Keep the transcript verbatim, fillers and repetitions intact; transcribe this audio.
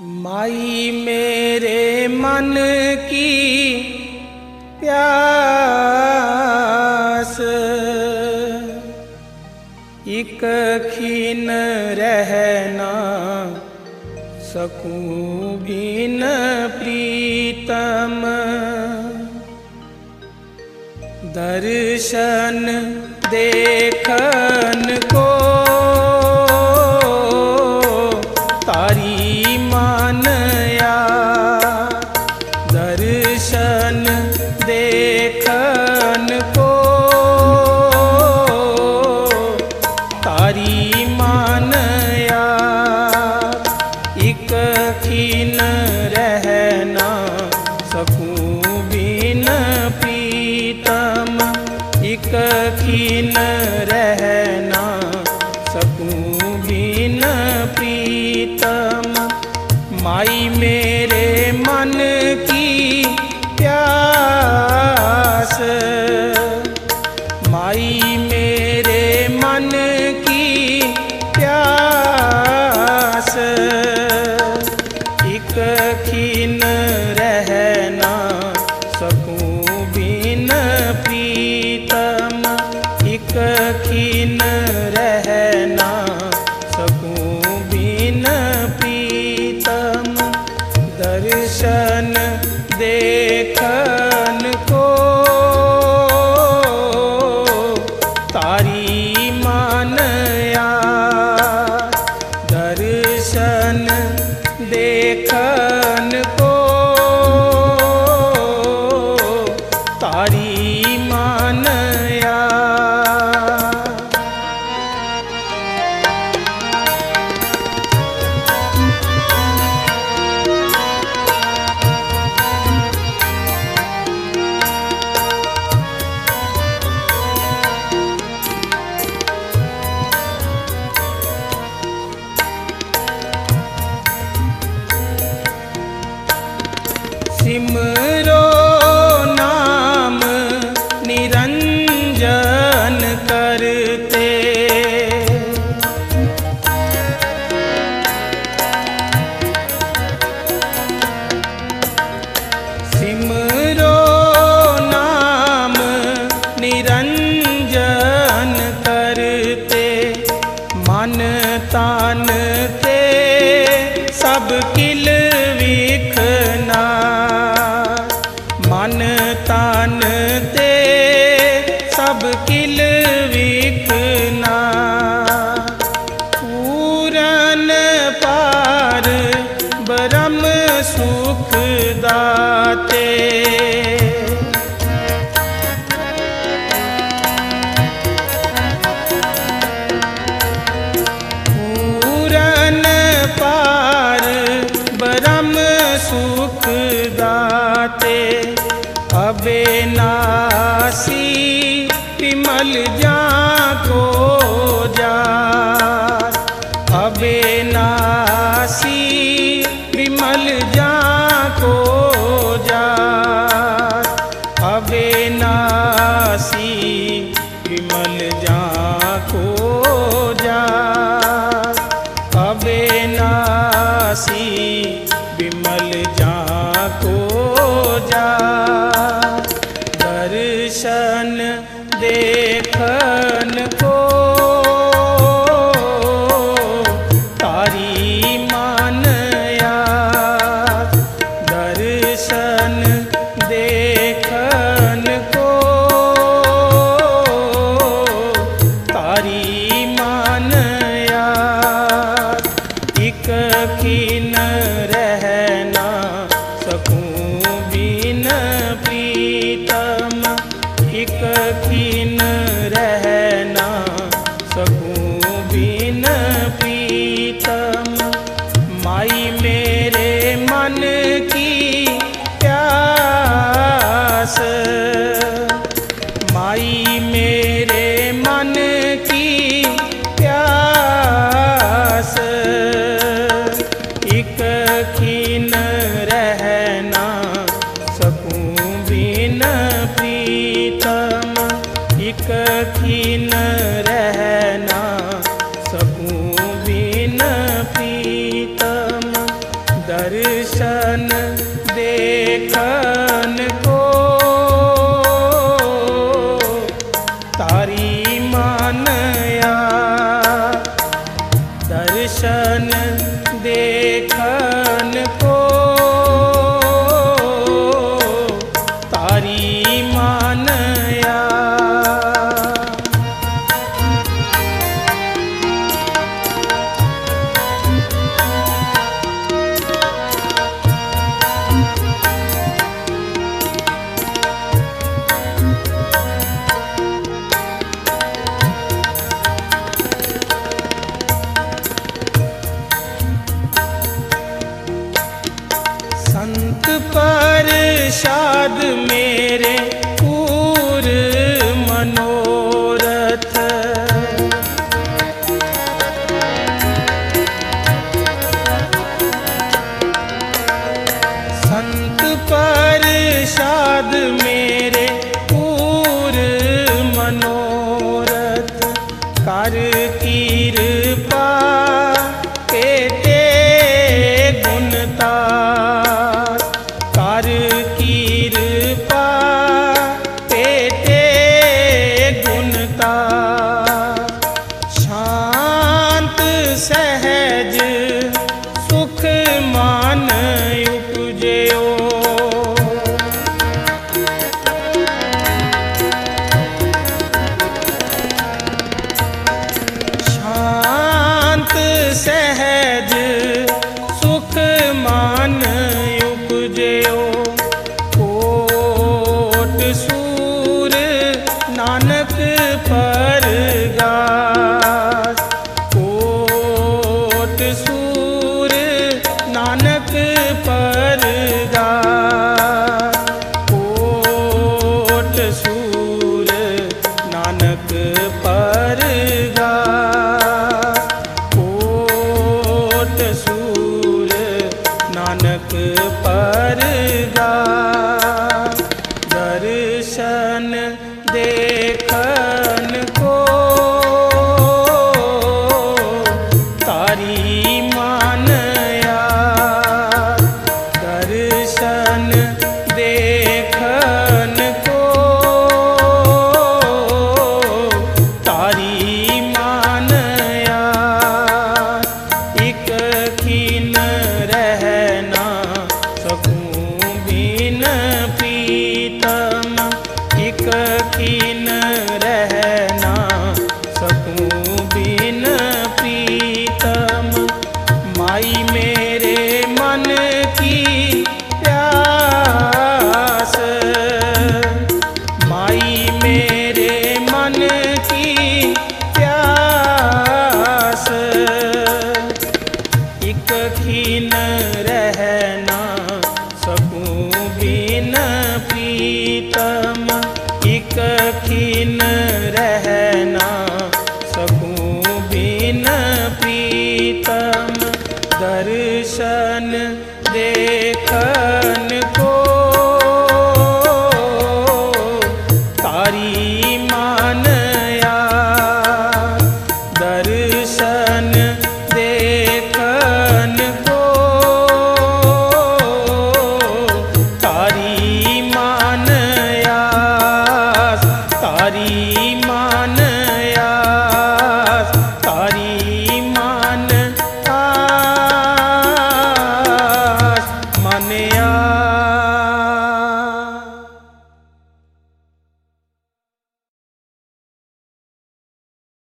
माई मेरे मन की प्यास इक खीन रहना सकूं बिन प्रीतम। दर्शन देखन को तारी मानया, दर्शन देखन को तारी मानया। इक खीन रहना सकूं बिन प्रीतम, इक खीन रहना सकूं बिन प्रीतम। माई मेरे मन की प्यास, माई मेरे मन की प्यास इक खीन रहना सकूं बिन प्रीतम, इक खीन रहना सकूं बिन प्रीतम। दर्शन देखन को तारी मानया, दर्शन देखन को तारी मानया। सिमरो नाम निरंजन करते, सिमरो नाम निरंजन करते। मन तान ते सब किल विखना, मन तान ते सब किल विखना। पूरन पार ब्रह्म सुख दाते, पूरन पार ब्रह्म सुख दाते। अविनाशी विमल जाको जार, अविनाशी विमल जाको जार, अविनाशी विमल जाको जार, अविनाशी विमल जाको जार। दर्शन देखन को तारी मानया, दर्शन देखन को तारी मानया। इक खीन रहना सकूं बिन प्रीतम, इक खीन रहना सकूं बिन प्रीतम। माई मेरे मन की प्यास, माई मेरे मन की प्यास इक खीन रहना सकूं बिन प्रीतम, इक खीन रहना सकूं बिन प्रीतम। दर्शन देखन को तारी मानया, दर्शन देखन को तारी मानया। संत परषाद मेरे पूर मनोरथ, संत परषाद मेरे पूर मनोरथ, कर कृपा तेते गुणता, कर कृपा तेते गुणता, शांत सहज सुख मान उपजयो, शांत सहज सुख मान उपजयो। कोट सूर नानक परगास, कोट सूर नानक परगास, कोट सूर नानक परगास।